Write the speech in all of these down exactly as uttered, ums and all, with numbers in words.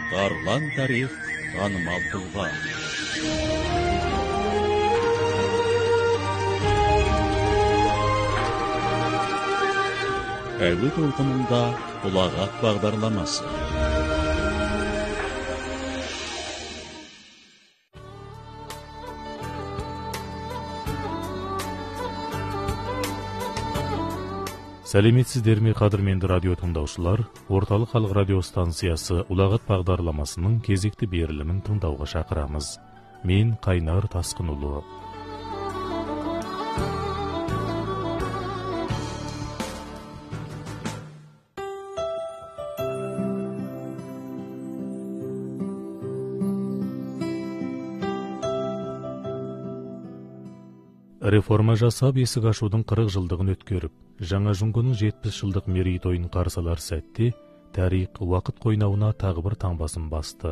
Дарылан тарих танымал тұлға. Әуе толқынында ұлағат бағдарламасы. Сәлеметсіздер ме, қадірменді радио тыңдаушылар? Орталық халық радио станциясы ұлағат бағдарламасының кезекті берілімін тыңдауға шақырамыз. Мен Қайнар Тасқынұлы. Реформа жасап, есік ашудың қырық жылдығын өткеріп, жаңа жұңгының жетпіс жылдық мерейтойын қарсалар сәтте, тарих уақыт қойнауына тағы бір таңбасын басты.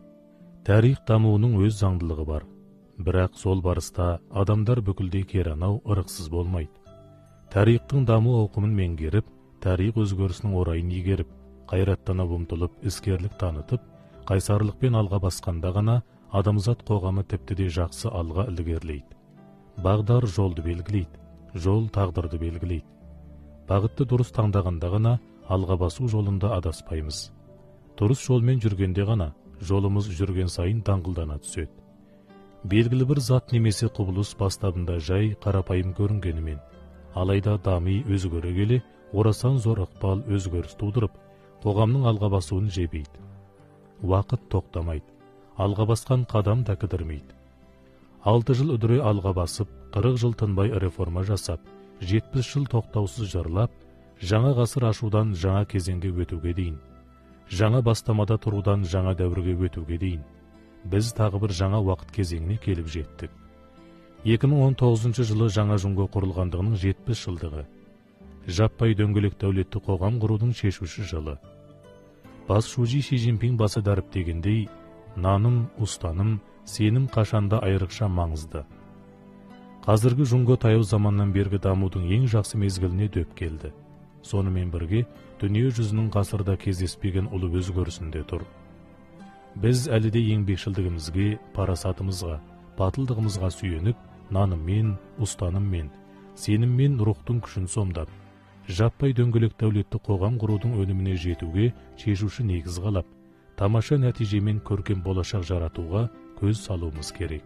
Тарих дамуының өз заңдылығы бар, бірақ сол барыста адамдар бүкілдей керанау ырықсыз болмайды. Тарихтың даму ауқымын меңгеріп, тарих өзгерісінің орайын егеріп, қайраттана ұмтылып, іскерлік танытып, қайсарлықпен алға басқанда ғана адамзат қоғамы тіпті де жақсы алға ілгерлейді. Бағдар жолды белгілейді, жол тағдырды белгілейді. Бағытты дұрыс таңдағанда ғана алға басу жолында адаспаймыз. Дұрыс жолмен жүргенде ғана жолымыз жүрген сайын даңғылдана түседі. Белгілі бір зат немесе құбылыс бастабында жай қарапайым көрінгенімен, алайда дами өзгере келе, орасан зор ықпал өзгеріс тудырып, қоғамның алға басуын жебейді. Уақыт тоқтамайды, алға басқан қадам да кідірмейді. Алты жыл үдіре алға басып, қырық жыл тынбай реформа жасап, жетпіс жыл тоқтаусыз жырлап, жаңа ғасыр ашудан жаңа кезеңге өтуге дейін, жаңа бастамада тұрудан жаңа дәуірге өтуге дейін, біз тағы бір жаңа уақыт кезеңіне келіп жеттік. екі мың он тоғызыншы жылы жаңа жұңго құрылғандығының жетпіс жылдығы, жаппай дөңгелек дәулетті қоғам құрудың шешуші жылы. Бас шужи Ши Цзиньпин басы дәріптегендей, наным, ұстаным, сенім қашанда айрықша маңызды. Қазіргі жұңго таяу заманнан бергі дамудың ең жақсы мезгіліне дөп келді. Сонымен бірге, дүние жүзінің ғасырда кездеспеген ұлы өзгерісінде тұр. Біз әлі де еңбекшілдігімізге, парасатымызға, батылдығымызға сүйеніп, наныммен, ұстаныммен, сеніммен рухтың күшін сомдап, жаппай дөңгелек дәулетті қоғам құрудың өніміне жетуге шешуші негіз қалап, тамаша нәтижемен көркем болашақ жаратуға көз салуымыз керек.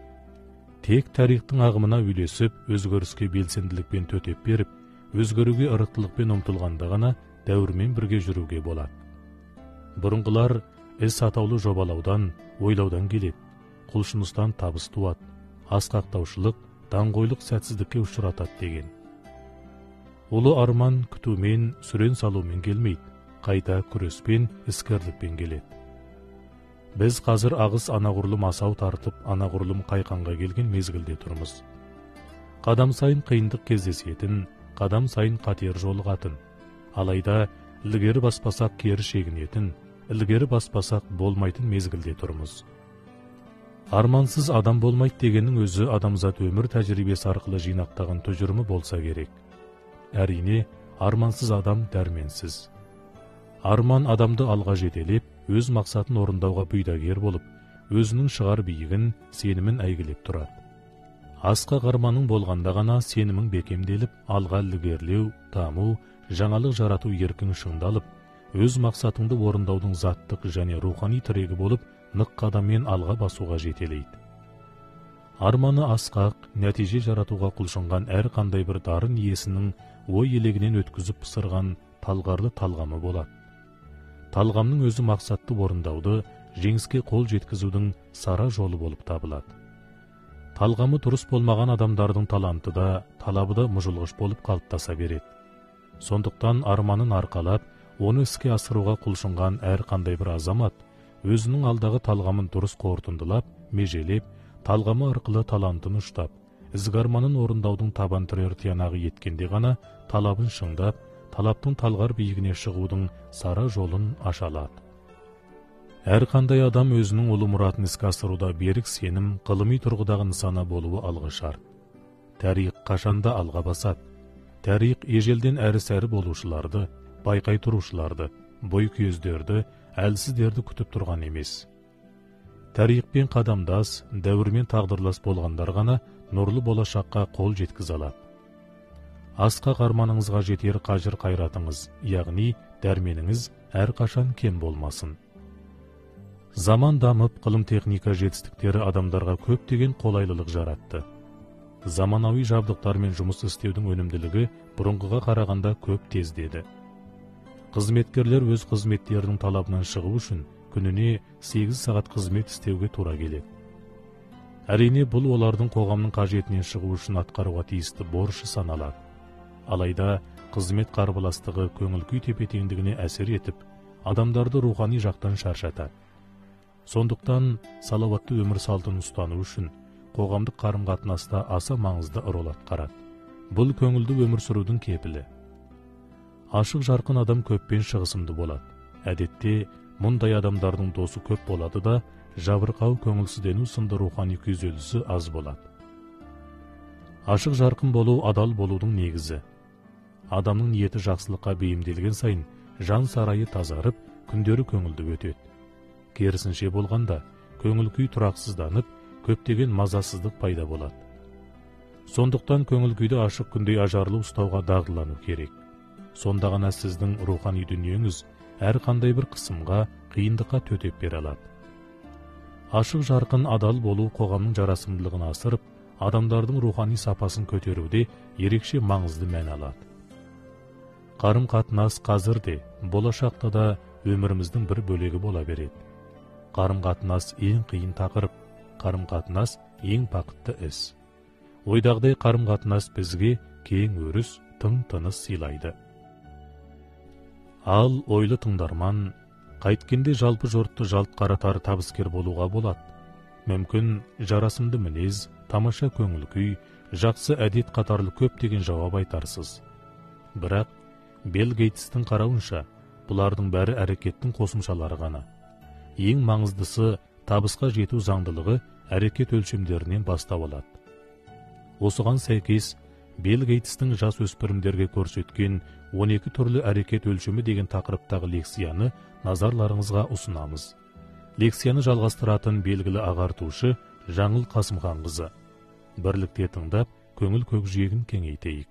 Тек тарихтың ағымына үйлесіп, өзгеріске белсенділікпен төтеп беріп, өзгеруге ырықтылықпен ұмтылғанда ғана дәуірмен бірге жүруге болады. Бұрынғылар іс атаулы жобалаудан, ойлаудан келеді, құлшыныстан табыс туады, асқақтаушылық, даңғойлық сәтсіздікке ұшыратады деген. Ұлы арман күтумен, сүрен салумен келмейді, қайта күреспен, іскерлікпен келеді. Біз қазір ағыс анағұрлым асау тартып, анағұрлым қайқанға келген мезгілде тұрмыз. Қадам сайын қиындық кездесетін, қадам сайын қатер жолығатын. Алайда, ілгері баспасақ кері шегінетін, ілгері баспасақ болмайтын мезгілде тұрмыз. Армансыз адам болмайды дегеннің өзі адамзат өмір тәжірибесі арқылы жинақтаған тұжырымы болса керек. Әрине, армансыз адам дәрменсіз. Арман адамды алға жетелеп, өз мақсатын орындауға бұйдагер болып, өзінің шығар биігін, сенімін әйгілеп тұрады. Асқақ арманың болғанда ғана сенімің бекемделіп, алға ілгерлеу, даму, жаңалық жарату еркін шыңдалып, өз мақсатыңды орындаудың заттық және рухани тірегі болып, нық қадаммен алға басуға жетелейді. Арманы асқақ, нәтиже жаратуға құлшынған әр қандай бір дарын иесінің ой елегінен өткізіп пысырған талғарлы талғамы болады. Талғамның өзі мақсатты орындауды, жеңіске қол жеткізудің сара жолы болып табылады. Талғамы дұрыс болмаған адамдардың таланты да, талабы да мұжылғыш болып қалыптаса береді. Сондықтан арманын арқалап, оны іске асыруға құлшынған әр қандай бір азамат, өзінің алдағы талғамын дұрыс қорытындылап, межелеп, талғамы арқылы талантын ұштап, ізгі арманын орындаудың табан тірер тиянағы еткенде ғана талабын шыңдап, талаптың талғар биігіне шығудың сара жолын аша алады. Әр қандай адам өзінің ұлы мұратын іске асыруда берік сенім, ғылыми тұрғыдағы нысана болуы алғы шарт. Тарих қашанда алға басады. Тарих ежелден әрі-сәрі болушыларды, байқай тұрушыларды, бой көздерді, әлсіздерді күтіп тұрған емес. Тарихпен қадамдас, дәуірмен тағдырлас болғандар ғана нұрлы болашаққа қол жеткізе алады. Асқақ арманыңызға жетер қажыр қайратыңыз, яғни дәрменіңіз әрқашан кем болмасын. Заман дамып, ғылым техника жетістіктері адамдарға көптеген қолайлылық жаратты. Заманауи жабдықтармен жұмыс істеудің өнімділігі бұрынғыға қарағанда көп тездеді. Қызметкерлер өз қызметтерінің талабынан шығу үшін күніне сегіз сағат қызмет істеуге тура келеді. Әрине, бұл олардың қоғамның қажетінен шығу үшін атқаруға тиісті борышы саналады. Алайда қызмет қарбаластығы көңіл күй тепе-теңдігіне әсер етіп, адамдарды рухани жақтан шаршатады. Сондықтан салауатты өмір салтын ұстану үшін қоғамдық қарым-қатынаста аса маңызды рөл атқарады. Бұл көңілді өмір сүрудің кепілі. Ашық жарқын адам көппен шығысымды болады. Әдетте мұндай адамдардың досы көп болады да, жабырқау көңілсіздену сынды рухани күйзелісі аз болады. Ашық жарқын болу адал болудың негізі. Адамның ниеті жақсылыққа бейімделген сайын жан сарайы тазарып, күндері көңілді өтеді. Керісінше болғанда, көңіл күй тұрақсызданып, көптеген мазасыздық пайда болады. Сондықтан көңіл күйді ашық күндей ажарлы ұстауға дағдылану керек. Сонда ғана сіздің рухани дүниеңіз әр қандай бір қысымға, қиындыққа төтеп бере алады. Ашық жарқын адал болу қоғамның жарасымдылығын асырып, адамдардың рухани сапасын көтеруде ерекше маңызды мән алады. Қарым-қатынас қазір де, болашақта да өміріміздің бір бөлегі бола береді. Қарым-қатынас ең қиын тақырып, қарым-қатынас ең бақытты іс. Ойдағыдай қарым-қатынас бізге кең өріс, тың тыныс сыйлайды. Ал ойлы тыңдарман, қайткенде жалпы жұртты жалт қаратар табыскер болуға болады. Мүмкін жарасымды мінез, тамаша көңіл күй, жақсы әдет қатарлы көптеген жауап айтарсыз. Бірақ Билл Гейтстің қарауынша, бұлардың бәрі әрекеттің қосымшалары ғана. Ең маңыздысы табысқа жету заңдылығы әрекет өлшемдерінен бастау алады. Осыған сәйкес, Билл Гейтстің жас өспірімдерге көрсеткен он екі түрлі әрекет өлшемі деген тақырыптағы лекцияны назарларыңызға ұсынамыз. Лекцияны жалғастыратын белгілі ағартушы Жаңыл Қасымханқызы. Бірлікте тыңдап, көңіл көкжиегін кеңейтейік.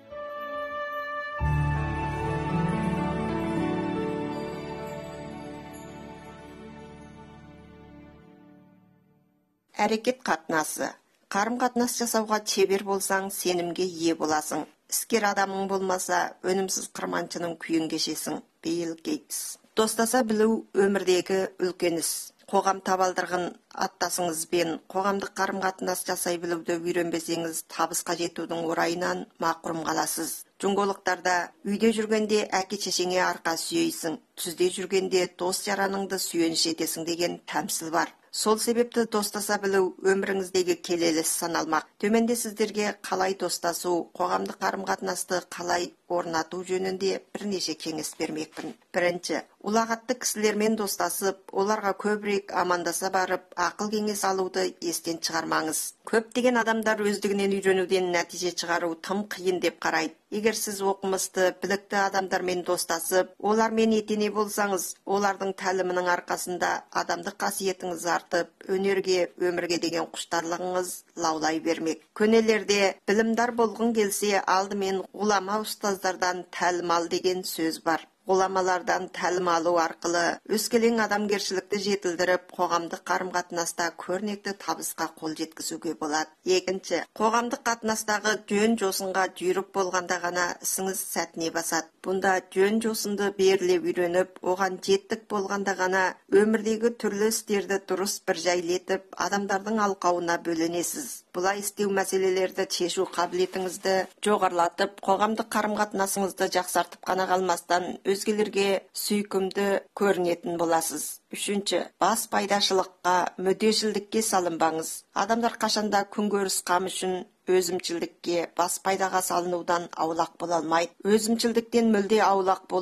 Әрекет қатынасы. Қарым-қатынас жасауға шебер болсаң, сенімге ие боласың. Іскер адамың болмаса, өнімсіз қырманшының күйін кешесің. Билл Гейтс. Достаса білу өмірдегі үлкен іс. Қоғам табалдырығын аттасыңызбен қоғамдық қарым-қатынас жасай білуді үйренбесеңіз, табысқа жетудің орайынан мақұрым қаласыз. Жүңголықтарда үйде жүргенде әке-шешеңе арқа сүйейсің, түзде жүргенде дос жараныңды сүйеніш етесің деген тәмсіл бар. Сол себепті достаса білу өміріңіздегі келелі саналмақ. Төменде сіздерге қалай достасу, қоғамдық қарым-қатынасты қалай орнату жөнінде бірнеше кеңес бермекпін. Бірінші, ұлағатты кісілермен достасып, оларға көбірек амандаса барып, ақыл кеңес алуды естен шығармаңыз. Көптеген адамдар өздігінен үйренуден нәтиже шығару тым қиын деп қарайды. Егер сіз оқымысты, білікті адамдармен достасып, олармен етене болсаңыз, олардың тәлімінің арқасында адамдық қасиетіңіз артып, өнерге, өмірге деген құштарлығыңыз лаулай бермек. Көнелерде білімдар болғың келсе, алдымен ғұлама ұстаздардан тәлім ал деген сөз бар. Ғұламалардан тәлім алу арқылы өскелең адамгершілікті жетілдіріп, қоғамдық қарым-қатынаста көрнекті табысқа қол жеткізуге болады. Екінші, қоғамдық қатынастағы жөн жосынға жүйрік болғанда ғана ісіңіз сәтіне басады. Бұнда жөн жосынды беріле үйреніп, оған жеттік болғанда ғана өмірдегі түрлі істерді дұрыс бір жайлетіп, адамдардың алқауына бөленесіз. Бұлай істеу мәселелерді шешу қабілетіңізді жоғарылатып, қоғамдық қарым-қатынасыңызды жақсартып қана қалмастан, өзгелерге сүйкімді көрінетін боласыз. Үшінші, бас пайдашылыққа, мүддешілдікке салынбаңыз. Адамдар қашанда күнкөріс қамы үшін өзімшілдікке, бас пайдаға салынудан аулақ бола алмайды. Өзімшілдіктен мүлде аулақ болу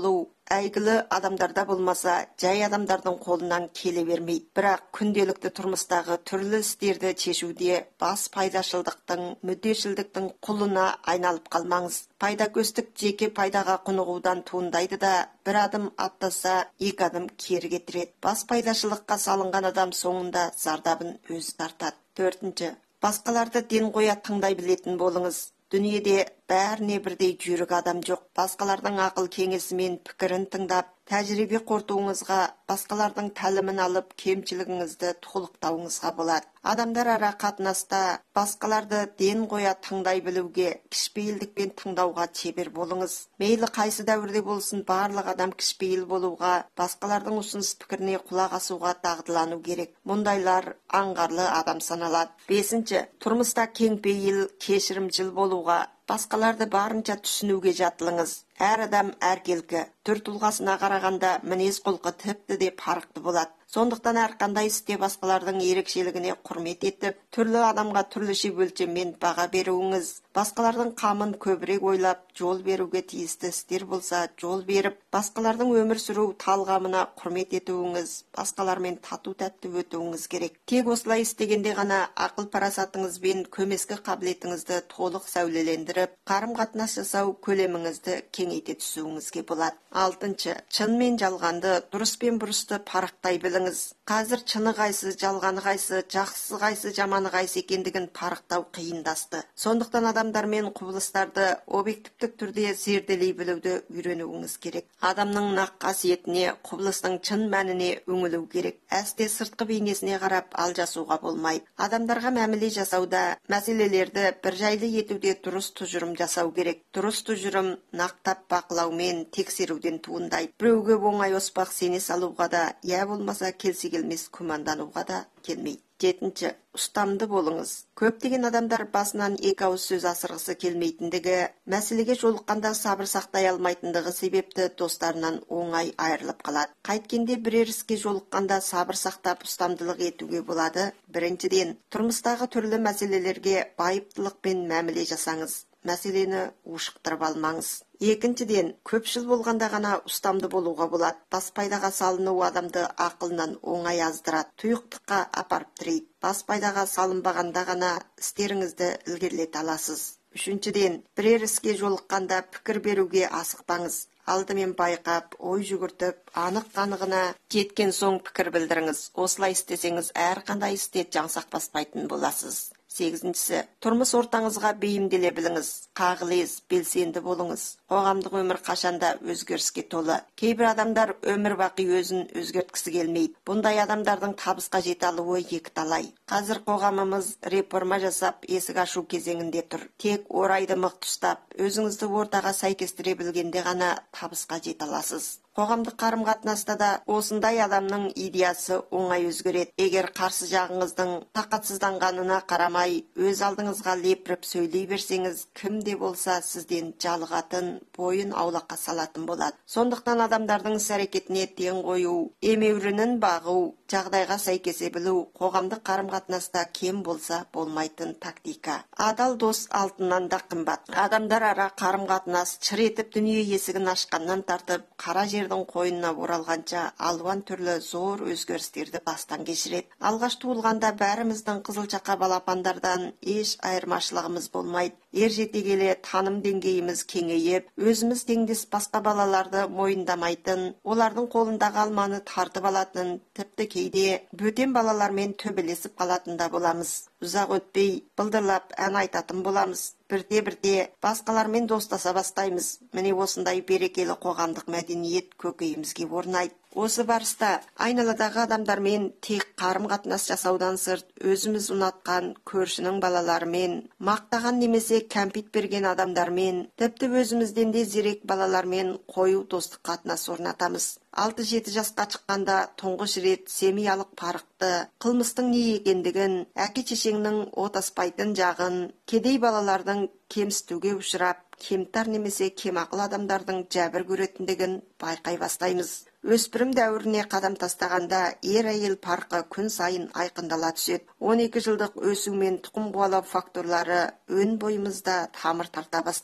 әйгілі адамдарда болмаса, жай адамдардың қолынан келе бермейді. Бірақ күнделікті тұрмыстағы түрлі істерді шешуде бас пайдашылдықтың, мүддешілдіктің құлына айналып қалмаңыз. Пайдакөстік жеке пайдаға құнығудан туындайды да, бір адым аттаса, екі адым кері кетіреді. Бас пайдашылыққа салынған адам соңында зардабын өзі тартады. Төртінші, басқаларды ден қоя тыңдай білетін болыңыз. Дүниеде бәріне бірдей жүйрік адам жоқ. Басқалардың ақыл кеңесі мен пікірін тыңдап, тәжірибе қортуыңызға, басқалардың тәлімін алып, кемшілігіңізді толықтауыңызға болады. Адамдар ара қатынаста басқаларды ден қоя тыңдай білуге, кішіпейілдікпен тыңдауға шебер болыңыз. Мейлі қайсы дәуірде болсын, барлық адам кішіпейіл болуға, басқалардың ұсыныс пікіріне құлақ асуға дағдылану керек. Мұндайлар аңғарлы адам саналады. Бесінші, тұрмыста кеңпейіл, кешірімшіл болуға, басқаларды барынша түсінуге жатылыңыз. Әр адам әркелкі, түр тұлғасына қарағанда мінез құлқы тіпті де парықты болады. Сондықтан әрқандай істе басқалардың ерекшелігіне құрмет етіп, түрлі адамға түрліше өлшеммен баға беруіңіз. Басқалардың қамын көбірек ойлап, жол беруге тиісті істер болса, жол беріп, басқалардың өмір сүру талғамына құрмет етуіңіз, басқалармен тату тәтті өтуіңіз керек. Тек осылай істегенде ғана ақыл парасатыңыз бен көмескі қабілетіңізді толық сәулелендіріп, қарым-қатынас жасау көлеміңізді кеңейте түсуіңізге болады. Алтыншы, шын мен жалғанды, дұрыс пен бұрысты парықтай біліңіз. Қазір шыны қайсы, жалғаны қайсы, жақсысы қайсы, жаманы қайсы екендігін парықтау қиындасты. Сондықтан адамдар мен құбылыстарды объективтік түрде зерделей білуді үйренуіңіз керек. Адамның нақ қасиетіне, құбылыстың шын мәніне үңілу керек. Әсте сыртқы бейнесіне қарап алжасуға болмайды. Адамдарға мәміле жасауда, мәселелерді бір жайлы етуде дұрыс тұжырым жасау керек. Дұрыс тұжырым нақтап бақылаумен, тексеруден туындайды. Біреуге оңай оспақ сене салуға да, я болмаса келсе келмес күмәндануға да келмейді. Жетінші, ұстамды болыңыз. Көптеген адамдар басынан екі ауыз сөз асырғысы келмейтіндігі, мәселеге жолыққанда сабыр сақтай алмайтындығы себепті достарынан оңай айырылып қалады. Қайткенде бірер іске жолыққанда сабыр сақтап ұстамдылық етуге болады. Біріншіден, тұрмыстағы түрлі мәселелерге байыптылықпен мәміле жасаңыз. Мәселені ушықтырып алмаңыз. Екіншіден, көпшіл болғанда ғана ұстамды болуға болады. Бас пайдаға салыну адамды ақылынан оңай аздырады, тұйықтыққа апарып тірейді. Бас пайдаға салынбағанда ғана істеріңізді ілгерілете аласыз. Үшіншіден, бірер іске жолыққанда пікір беруге асықпаңыз. Алдымен байқап, ой жүгіртіп, анық-қанығына жеткен соң пікір білдіріңіз. Осылай істесеңіз, әрқандай істе жаңсақ баспайтын боласыз. Сегізіншісі, тұрмыс ортаңызға бейімделе біліңіз, қағылез, белсенді болыңыз. Қоғамдық өмір қашанда өзгеріске толы. Кейбір адамдар өмір бақи өзін өзгерткісі келмейді. Бұндай адамдардың табысқа жете алуы екі талай. Қазір қоғамымыз реформа жасап, есік ашу кезеңінде тұр. Тек орайды мықты ұстап, өзіңізді ортаға сәйкестіре білгенде ғана табысқа жете аласыз. Қоғамдық қарым-қатынаста да осындай адамның идеясы оңай өзгереді. Егер қарсы жағыңыздың тақатсызданғанына қарамай, өз алдыңызға лепіріп сөйлей берсеңіз, кім де болса сізден жалығатын, бойын аулаққа салатын болады. Сондықтан адамдардың іс-әрекетіне ден қою, емеурінін бағу, жағдайға сәйкесе білу, қоғамдық қарым-қатынаста кем болса болмайтын тактика. Адал дос алтыннан да қымбат. Адамдар ара қарым-қатынас шыр етіп дүние есігін ашқаннан тартып, қара жердің қойнына оралғанша алуан түрлі зор өзгерістерді бастан кешіреді. Алғаш туылғанда бәріміздің қызылшақа балапандардан еш айырмашылығымыз болмайды. Ер жете келе таным деңгейіміз кеңейіп, өзіміз теңдес басқа балаларды мойындамайтын, олардың қолындағы алманы тартып алатын, тіпті кейде бөтен балалармен төбелесіп қалатын да боламыз. Ұзақ өтпей былдырлап ән айтатын боламыз. Бірте-бірте басқалармен достаса бастаймыз. Міне осындай берекелі қоғамдық мәдениет көкейімізге орнайды. Осы барыста айналадағы адамдармен тек қарым-қатынас жасаудан сырт, өзіміз ұнатқан көршінің балаларымен, мақтаған немесе кәмпит берген адамдармен, тіпті өзімізден де зерек балалармен қою достық қатынас орнатамыз. алты-жеті жасқа шыққанда тұңғыш рет семьялық парықты, қылмыстың не екендігін, әке-шешеңнің отаспайтын жағын, кедей балалардың кемсітуге ұшырап, кемтар немесе кемақыл адамдардың жәбір көретіндігін байқай бастаймыз. Өспірім дәуіріне қадам тастағанда ер-әйел парқы күн сайын айқындала түседі. он екі жылдық өсу мен тұқым қуалау факторлары өн бойымызда тамыр тарта бастайды.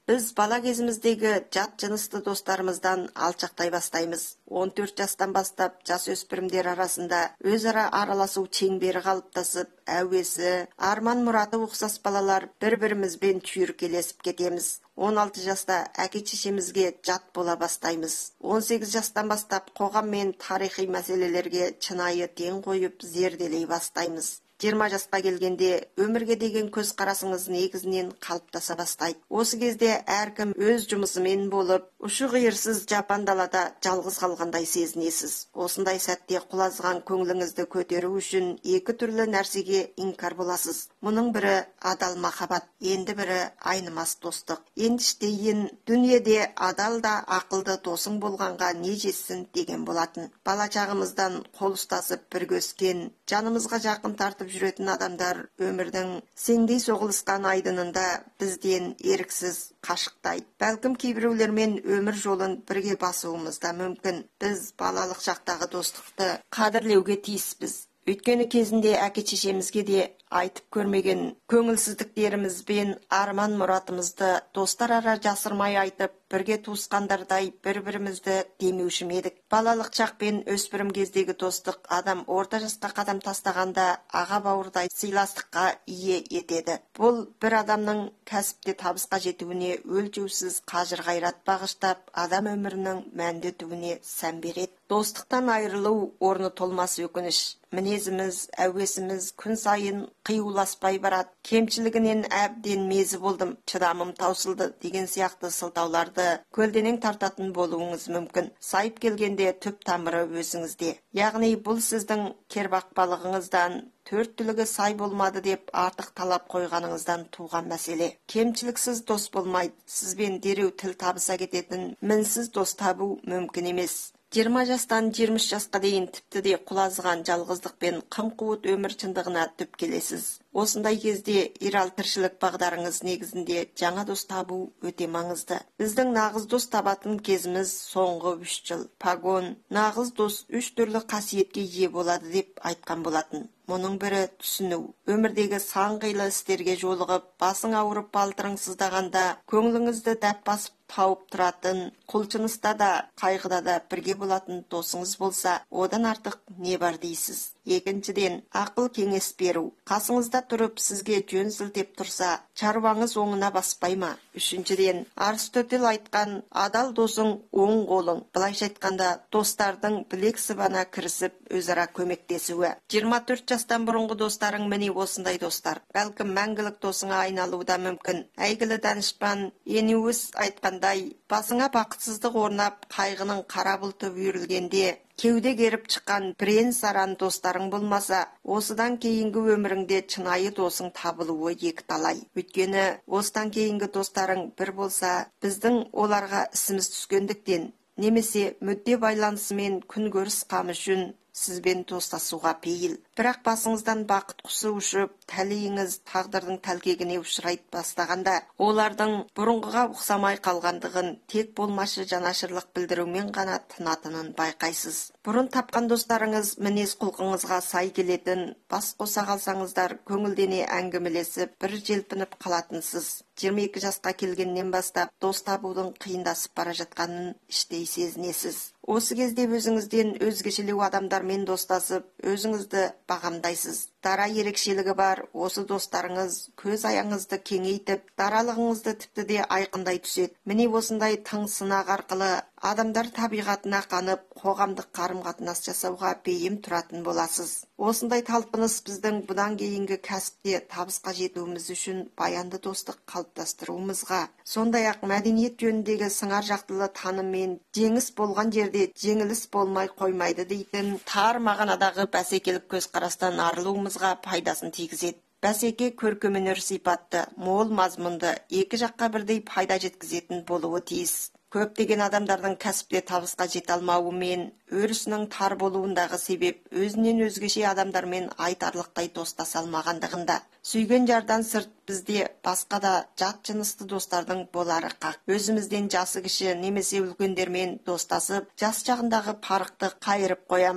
Біз бала кезіміздегі жат жынысты достарымыздан алшақтай бастаймыз. он төрт жастан бастап жасөспірімдер арасында өзара араласу шеңбері қалыптасып, әуесі, арман мұраты ұқсас балалар бір-бірімізбен түйіркелесіп кетеміз. он алты жаста әке-шешемізге жат бола бастаймыз. он сегіз жастан бастап қоғам мен тарихи мәселелерге шынайы ден қойып зерделей бастаймыз. жиырма жасқа келгенде өмірге деген көз қарасыңыз негізінен қалыптаса бастайды. Осы кезде әркім өз жұмысымен болып, ұшы-қиырсыз жапан далада жалғыз қалғандай сезінесіз. Осындай сәтте құлазыған көңіліңізді көтеру үшін екі түрлі нәрсеге инкар боласыз. Мұның бірі адал махаббат, енді бірі айнымас достық. Ендіштейін дүниеде адал да ақылды досың болғанға не жетсін деген болатын. Бала шағымыздан қол ұстасып бірге өскен, жанымызға жақын тартып жүретін адамдар өмірдің сеңдей соғылысқан айдынында бізден еріксіз қашықтайды. Бәлкім кейбіреулермен өмір жолын бірге басуымыз да мүмкін. Біз балалық шақтағы достықты қадірлеуге тиіспіз. Өйткені кезінде әке-шешемізге де айтып көрмеген көңілсіздіктеріміз бен арман мұратымызды достар ара жасырмай айтып, бірге туысқандардай бір-бірімізді демеуші едік. Балалық шақ пен өспірім кездегі достық адам орта жасқа қадам тастағанда аға бауырдай сыйластыққа ие етеді. Бұл бір адамның кәсіпте табысқа жетуіне өлшеусіз қажыр қайрат бағыштап, адам өмірінің мәнді өтуіне сән береді. Достықтан айырылу орны толмас өкініш. Мінезіміз, әуесіміз күн сайын қиюласпай барады. Кемшілігінен әбден мезі болдым, шыдамым таусылды деген сияқты сылтауларды көлденең тартатын болуыңыз мүмкін. Сайып келгенде түп тамыры өзіңізде. Яғни бұл сіздің кербақпалығыңыздан, төрт түлігі сай болмады деп артық талап қойғаныңыздан туған мәселе. Кемшіліксіз дос болмайды. Сізбен дереу тіл табыса кететін мінсіз дос табу мүмкін емес. жиырма жастан жиырма үш жасқа дейін тіпті де құлазыған жалғыздық пен қым-қуыт өмір шындығына түп келесіз. Осындай кезде ирал тіршілік бағдарыңыз негізінде жаңа дос табу өте маңызды. Біздің нағыз дос табатын кезіміз соңғы үш жыл. Пагон нағыз дос үш түрлі қасиетке ие болады деп айтқан болатын. Мұның бірі түсіну. Өмірдегі сан қилы істерге жолығып, басың ауырып балтырың сыздағанда, көңіліңізді дәп басып тауып тұратын, құлшыныста да, қайғыда да бірге болатын досыңыз болса, одан артық не бар дейсіз. Екіншіден, ақыл кеңес беру. Қасыңызда тұрып, сізге жөн сілтеп тұрса, шаруаңыз оңына баспай ма? Үшіншіден, Аристотель айтқан адал досың оң қолың. Былайша айтқанда, достардың білек сыбана кірісіп, өзара көмектесуі. жиырма төрт жастан бұрынғы достарың міне осындай достар. Бәлкім мәңгілік досыңа айналуы да мүмкін. Әйгілі данышпан Ениус айтқандай, басыңа бақытсыздық орнап, қайғының қара бұлты үйірілгенде, кеуде керіп шыққан бірен саран достарың болмаса, осыдан кейінгі өміріңде шынайы досың табылуы екі талай. Өйткені осыдан кейінгі достарың бір болса, біздің оларға ісіміз түскендіктен, немесе мүдде байланысымен күнкөріс қамы үшін сізбен достасуға пейіл. Бірақ басыңыздан бақыт құсы ұшып, тәлейіңіз тағдырдың тәлкегіне ұшырай бастағанда, олардың бұрынғыға ұқсамай қалғандығын тек болмашы жанашырлық білдірумен ғана тынатынын байқайсыз. Бұрын тапқан достарыңыз мінез құлқыңызға сай келетін, бас қоса қалсаңыздар көңілдене әңгімелесіп, бір желпініп қалатынсыз. жиырма екі жасқа келгеннен бастап дос табудың қиындасып бара жатқанын іштей сезінесіз. Осы кезде өзіңізден өзгешелеу адамдармен достасып, өзіңізді бағамдайсыз. Дара ерекшелігі бар осы достарыңыз көз аяңызды кеңейтіп, даралығыңызды тіпті де айқындай түседі. Міне осындай тың сынақ арқылы адамдар табиғатына қанып, қоғамдық қарым-қатынас жасауға бейім тұратын боласыз. Осындай талпыныс біздің бұдан кейінгі кәсіпте табысқа жетуіміз үшін баянды достық қалыптастыруымызға, сондай-ақ мәдениет жөніндегі сыңар жақтылы таныммен жеңіс болған жерде жеңіліс болмай қоймайды дейтін тар мағынадағы бәсекелік көзқарастан арылуымызға пайдасын тигізеді. Бәсеке көркемөнер сипатты, мол мазмұнды, екі жаққа бірдей пайда жеткізетін болуы тиіс. Көптеген адамдардың кәсіпте табысқа жете алмауы мен өрісінің тар болуындағы себеп өзінен өзгеше адамдармен айтарлықтай достаса алмағандығында. Сүйген жардан сырт бізде басқа да жат жынысты достардың болары қақ. Өзімізден жасы кіші немесе үлкендермен достасып, жас жағындағы парықты қайырып қоямыз.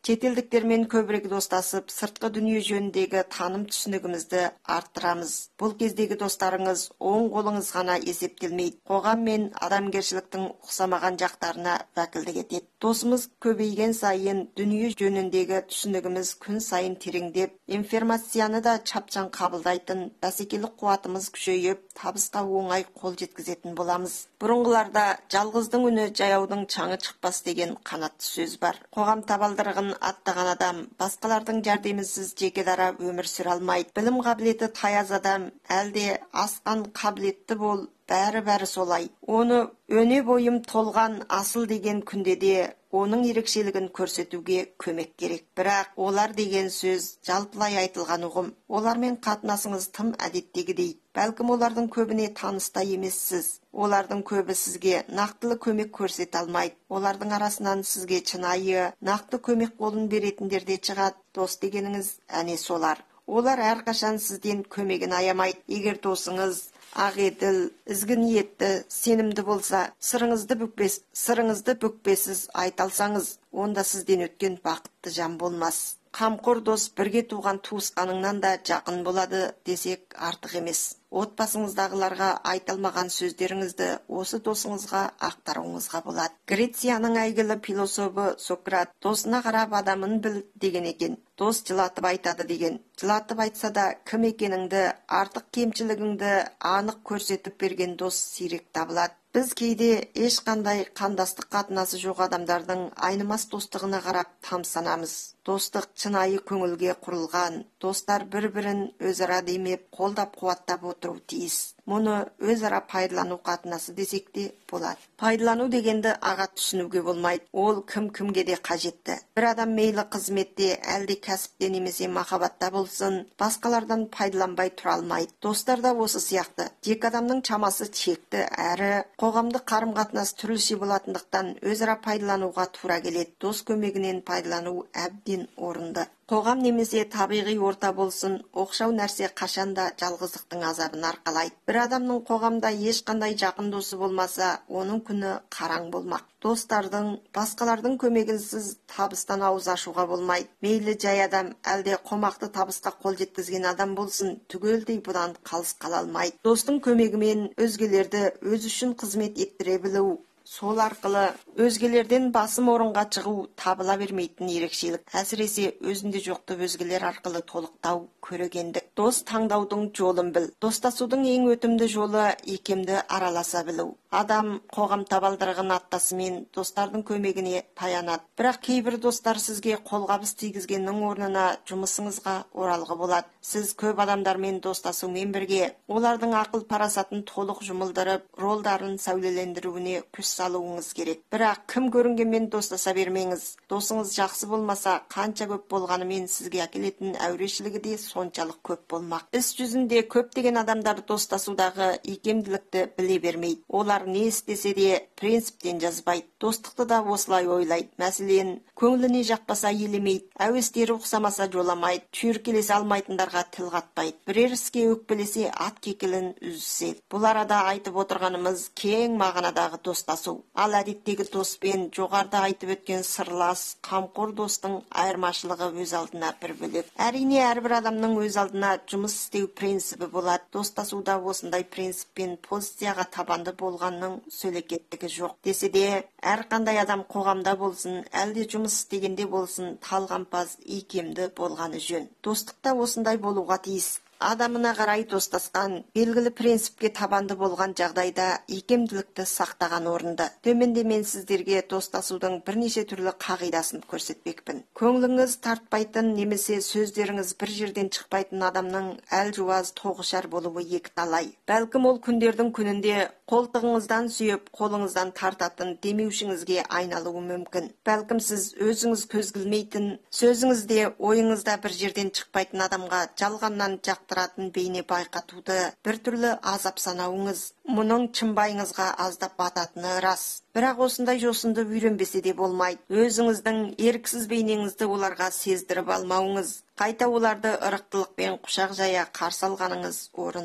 Шетелдіктермен көбірек достасып, сыртқы дүние жөніндегі таным түсінігімізді арттырамыз. Бұл кездегі достарыңыз оң қолыңыз ғана есептелмейді. Қоғам мен адамгершіліктің ұқсамаған жақтарына вәкілдік етеді. Досымыз көбейген сайын дүние жөніндегі түсінігіміз күн сайын тереңдеп, информацияны да чапчан қабылдайтын, бәсекелік қуатымыз күшейіп, табысқа оңай қол жеткізетін боламыз. Бұрынғыларда жалғыздың үні жаяудың чаңы шықпас деген қанатты сөз бар. Қоғам табалдырығын аттаған адам басқалардың жәрдемінсіз жеке дара өмір сүре алмайды. Білім қабілеті таяз адам әлде асқан қабілетті бол, бәрі-бәрі солай. Оны өне бойым толған асыл деген күнде де оның ерекшелігін көрсетуге көмек керек. Бірақ олар деген сөз жалпылай айтылған ұғым. Олармен қатынасыңыз тым әдеттегідей. Бәлкім олардың көбіне таныста емессіз. Олардың көбі сізге нақтылы көмек көрсете алмайды. Олардың арасынан сізге шынайы, нақты көмек қолын беретіндер де шығады. Дос дегеніңіз әне солар. Олар әрқашан сізден көмегін аямайды. Егер досыңыз ағеділ, ізгі ниетті, сенімді болса, сырыңызды бүкпес, сырыңызды бүкпесіз айта алсаңыз, онда сізден өткен бақытты жан болмас. Қамқор дос бірге туған туысқаныңнан да жақын болады десек артық емес. Отбасыңыздағыларға айталмаған сөздеріңізді осы досыңызға ақтаруыңызға болады. Грецияның әйгілі философы Сократ досына қарап адамын біл деген екен. Дос жылатып айтады деген. Жылатып айтса да кім екеніңді, артық кемшілігіңді анық көрсетіп берген дос сирек табылады. Біз кейде ешқандай қандастық қатынасы жоқ адамдардың айнымас достығына қарап тамсанамыз. Достық шынайы көңілге құрылған. Достар бір-бірін өзара демеп, қолдап қуаттап отыру тиіс. Мұны өзара пайдалану қатынасы десек те болады. Пайдалану дегенді аға түсінуге болмайды. Ол кім-кімге де қажетті. Бір адам мейлі қызметте, әлде кәсіпте немесе махаббатта болсын, басқалардан пайдаланбай тұра алмайды. Достар да осы сияқты. Жеке адамның шамасы шекті, әрі қоғамдық қарым-қатынас түрліше болатындықтан өзара пайдалануға тура келеді. Дос көмегінен пайдалану әбден орынды. Қоғам немесе табиғи орта болсын, оқшау нәрсе қашанда жалғыздықтың азабын арқалайды. Бір адамның қоғамда ешқандай жақын досы болмаса, оның күні қараң болмақ. Достардың, басқалардың көмегінсіз табыстан ауыз ашуға болмайды. Мейлі жай адам, әлде қомақты табысқа қол жеткізген адам болсын, түгелдей бұдан қалыс қала алмайды. Достың көмегімен өзгелерді өз үшін қызмет еттіре білу, сол арқылы өзгелерден басым орынға шығу табыла бермейтін ерекшелік. Әсіресе өзінде жоқты өзгелер арқылы толықтау көрегендік. Дос таңдаудың жолын біл. Достасудың ең өтімді жолы икемді араласа білу. Адам қоғам табалдырығын аттасымен достардың көмегіне таянады. Бірақ кейбір достар сізге қолғабыс тигізгеннің орнына жұмысыңызға оралғы болады. Сіз көп адамдармен достасумен бірге олардың ақыл парасатын толық жұмылдырып, ролдарын сәулелендіруіне күш салуыңыз керек. Бірақ кім көрінгенмен достаса бермеңіз. Досыңыз жақсы болмаса, қанша көп болғанымен сізге әкелетін әурешілігі де соншалық көп болмақ. Іс жүзінде көптеген адамдар достасудағы икемділікті біле бермейді. Олар не істесе де принциптен жазбайды. Достықты да осылай ойлайды. Мәселен, көңіліне жақпаса елемейді, әуестері ұқсамаса жоламайды, шүйіркелесе алмайтындарға тіл қатпайды. Бірер іске өкпелесе ат кекілін үзіседі. Бұл арада айтып отырғанымыз кең мағынадағы достасу. Ал әдеттегі доспен жоғарыда айтып өткен сырлас, қамқор достың айырмашылығы өз алдына бір бөлек. Әрине, әрбір адамның өз алдына жұмыс істеу принципі болады. Достасуда осындай принциппен позицияға табанды болғанның сөлекеттігі жоқ. Десе де, әрқандай адам қоғамда болсын, әлде жұмыс істегенде болсын, талғампаз, икемді болғаны жөн. Достықта осындай болуға тиіс. Адамына қарай достасқан, белгілі принципке табанды болған жағдайда икемділікті сақтаған орынды. Төменде мен сіздерге достасудың бірнеше түрлі қағидасын көрсетпекпін. Көңіліңіз тартпайтын немесе сөздеріңіз бір жерден шықпайтын адамның әлжуаз тоғышар болуы екі талай. Бәлкім ол күндердің күнінде қолтығыңыздан сүйеп, қолыңыздан тартатын демеушіңізге айналуы мүмкін. Бәлкім сіз өзіңіз көзгілмейтін, сөзіңізде, ойыңызда бір жерден шықпайтын адамға жалғаннан жақтыратын бейне байқатуды бір түрлі азап санауыңыз, мұның шынбайыңызға аздап бататыны рас. Бірақ осындай жосынды үйренбесе де болмайды. Өзіңіздің еріксіз бейнеңізді оларға сездіріп алмауыңыз, қайта оларды ырықтылықпен құшақ жая қарсы алғаныңыз орынды.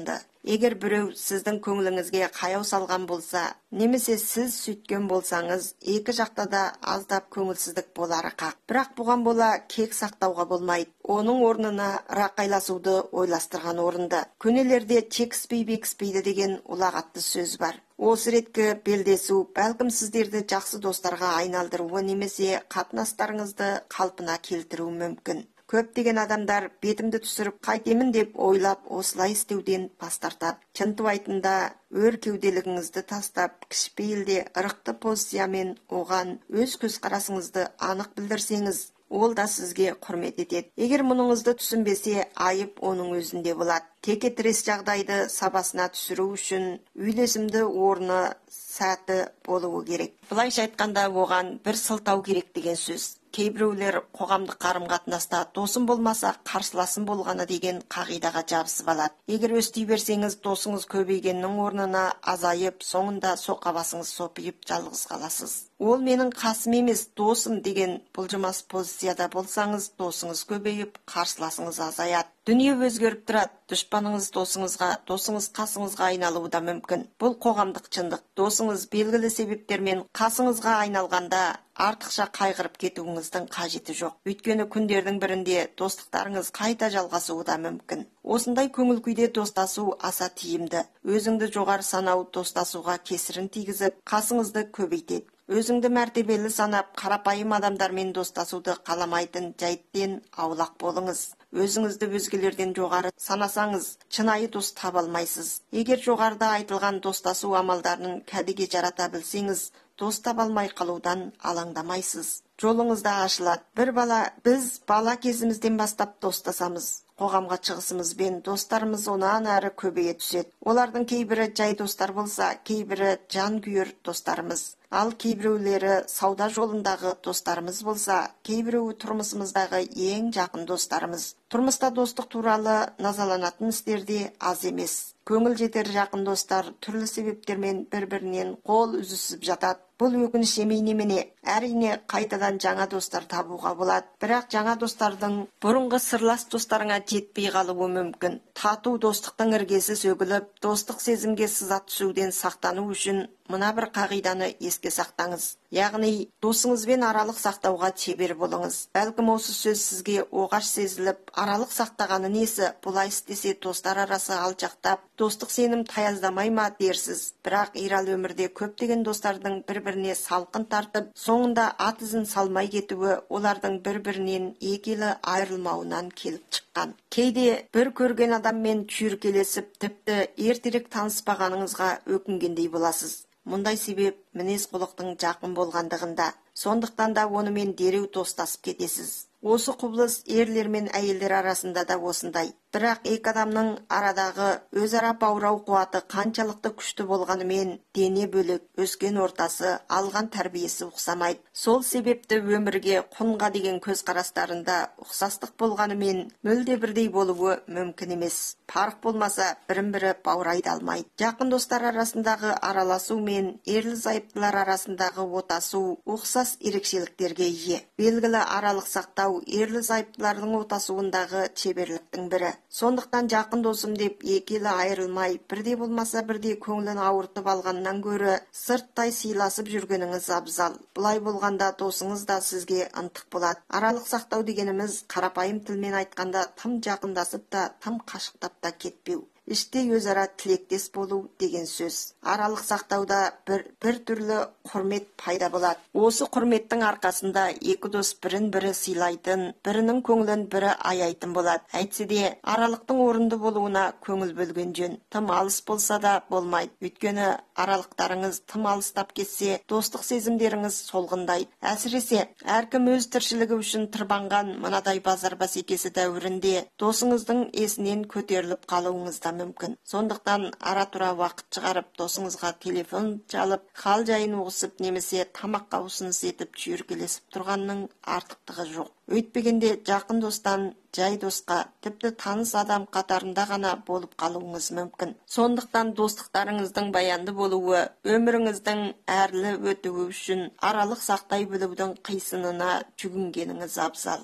Егер біреу сіздің көңіліңізге қаяу салған болса, немесе сіз сүйткен болсаңыз, екі жақта да аздап көңілсіздік болары қақ. Бірақ бұған бола кек сақтауға болмайды. Оның орнына рақайласуды ойластырған орынды. Көнелерде текіспей бекіспейді деген ұлағатты сөз бар. Осы реткі белдесу бәлкім сіздерді жақсы достарға айналдыруы немесе қатынастарыңызды қалпына келтіруі мүмкін. Көптеген адамдар бетімді түсіріп қайтемін деп ойлап осылай істеуден бас тартады. Шынтуайтында өр кеуделігіңізді тастап, кішіпейілде ырықты позициямен оған өз көзқарасыңызды анық білдірсеңіз, ол да сізге құрмет етеді. Егер мұныңызды түсінбесе, айып оның өзінде болады. Теке тірес жағдайды сабасына түсіру үшін үйлесімді орны сәті болуы керек. Бұлайша айтқанда оған бір сылтау керек деген сөз. Кейбіреулер қоғамдық қарым-қатынаста досым болмаса қарсыласым болғаны деген қағидаға жабысып алады. Егер өсти берсеңіз, досыңыз көбейгеннің орнына азайып, соңында соқа басыңыз сопиып жалғыз қаласыз. Ол менің қасым емес, досым деген бұлжымас позицияда болсаңыз, досыңыз көбейіп, қарсыласыңыз азаяды. Дүние өзгеріп тұрады. Дұшпаныңыз досыңызға, досыңыз қасыңызға айналуы да мүмкін. Бұл қоғамдық шындық. Досыңыз белгілі себептермен қасыңызға айналғанда артықша қайғырып кетуіңіздің қажеті жоқ. Өйткені күндердің бірінде достықтарыңыз қайта жалғасуы да мүмкін. Осындай көңіл күйде достасу аса тиімді. Өзіңді жоғары санау достасуға кесірін тигізіп, қасыңызды көбейтеді. Өзіңді мәртебелі санап, қарапайым адамдармен достасуды қаламайтын жайттен аулақ болыңыз. Өзіңізді өзгелерден жоғары санасаңыз, шынайы дос таба алмайсыз. Егер жоғарыда айтылған достасу амалдарын кәдеге жарата білсеңіз, дос таба алмай қалудан алаңдамайсыз. Жолыңызда ашылады. Бір бала, біз бала кезімізден бастап достасамыз. Қоғамға шығысымызбен достарымыз онан әрі көбейе түседі. Олардың кейбірі жай достар болса, кейбірі жан күйер достарымыз. Ал кейбіреулері сауда жолындағы достарымыз болса, кейбіреуі тұрмысымыздағы ең жақын достарымыз. Тұрмыста достық туралы назаланатын істерде аз емес. Көңіл жетер жақын достар түрлі себептермен бір-бірінен қол үзісіп жатады. Бұл өкініш емей немене? Әрине қайтадан жаңа достар табуға болады. Бірақ жаңа достардың бұрынғы сырлас достарыңа жетпей қалуы мүмкін. Тату достықтың іргесі сөгіліп, достық сезімге сыза түсуден сақтану үшін мына бір қағиданы еске сақтаңыз. Яғни, досыңызбен аралық сақтауға шебер болыңыз. Бәлкім осы сөз сізге оғаш сезіліп, аралық сақтағаны несі, бұлай істесе достар арасы алшақтап, достық сенім таяздамай ма дерсіз. Бірақ ирал өмірде көптеген достардың бір-біріне салқын тартып, соңында ат ізін салмай кетуі олардың бір-бірінен екелі айырылмауынан келіп шыққан. Кейде бір көрген адаммен шүйіркелесіп, тіпті ертерек таныспағаныңызға өкінгендей боласыз. Мұндай себеп мінез құлықтың жақын болғандығында. Сондықтан да онымен дереу достасып кетесіз. Осы құбылыс ерлер мен әйелдер арасында да осындай. Бірақ екі адамның арадағы өзара баурау қуаты қаншалықты күшті болғанымен дене бөлек, өскен ортасы, алған тәрбиесі ұқсамайды. Сол себепті өмірге құнға деген көзқарастарында ұқсастық болғанымен мүлде бірдей болуы мүмкін емес. Парық болмаса бірін-бірі баурай алмайды. Жақын достар арасындағы араласу мен ерлі зайыптылар арасындағы отасу ұқсас ерекшеліктерге ие. Белгілі аралық сақтау ерлі зайыптылардың отасуындағы шеберліктің бірі. Сондықтан жақын досым деп екелі айырылмай, бірде болмаса бірде көңілін ауыртып алғаннан гөрі сырттай сыйласып жүргеніңіз абзал. Бұлай болғанда досыңыз да сізге ынтық болады. Аралық сақтау дегеніміз қарапайым тілмен айтқанда тым жақындасып та, тым қашықтап та кетпеу. Іште өзара тілектес болу деген сөз. Аралық сақтауда бір, бір түрлі құрмет пайда болады. Осы құрметтің арқасында екі дос бірін-бірі сыйлайтын, бірінің көңілін бірі аяйтын болады. Әйтсе де аралықтың орынды болуына көңіл бөлген жөн. Тым алыс болса да болмайды. Өйткені аралықтарыңыз тым алыстап кетсе, достық сезімдеріңіз солғындайды. Әсіресе әркім өз тіршілігі үшін тырбанған мынадай базар бәсекесі дәуірінде досыңыздың есінен көтеріліп қалуыңызда мүмкін. Сондықтан ара-тұра уақыт шығарып досыңызға телефон жалып, хал жайын ұғысып немесе тамаққа ұсыныс етіп шүйіркелесіп тұрғанның артықтығы жоқ. Өйтпегенде жақын достан жай досқа, тіпті таныс адам қатарында ғана болып қалуыңыз мүмкін. Сондықтан достықтарыңыздың баянды болуы, өміріңіздің әрлі өтуі үшін аралық сақтай білудің қисынына жүгінгеніңіз абзал.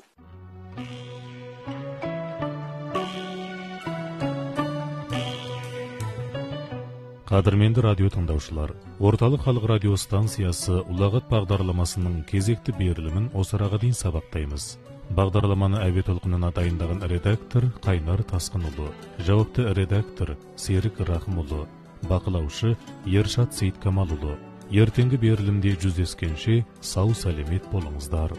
Қадірменді радио тыңдаушылар, Орталық халық радио станциясы ұлағат бағдарламасының кезекті берілімін осыраға дейін сабақтаймыз. Бағдарламаны әуе толқынына дайындаған редактор Қайнар Тасқынұлы, жауапты редактор Серік Рахымұлы, бақылаушы Ершат Сейткамалұлы. Ертеңгі берілімде жүздескенше сау сәлемет болыңыздар.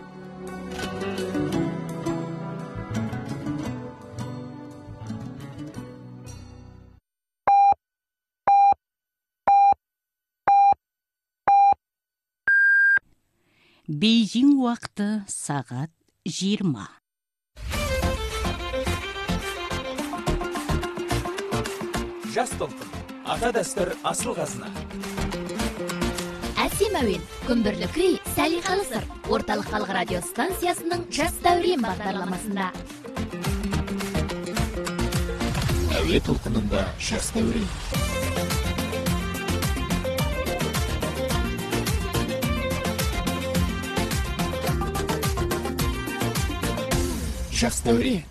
Бейжің уақыты сағат жиырма. Жас толқын, ата дәстүр асыл қазына. Әсем әуен, күмбірлі күй, сәлиқалы сыр. Орталық халық радио станциясының жас дәурен бағдарламасында. Әуе толқынында жас дәурен. Жас дәурен.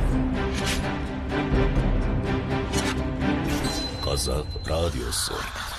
Қазақ радиосы.